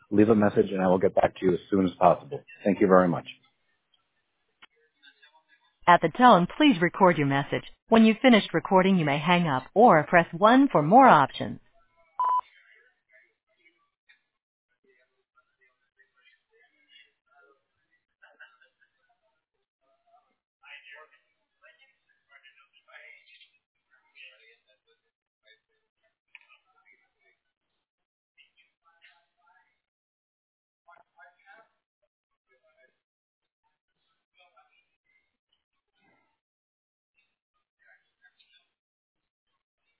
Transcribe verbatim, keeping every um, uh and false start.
leave a message and I will get back to you as soon as possible. Thank you very much. At the tone, please record your message. When you've finished recording, you may hang up or press one for more options.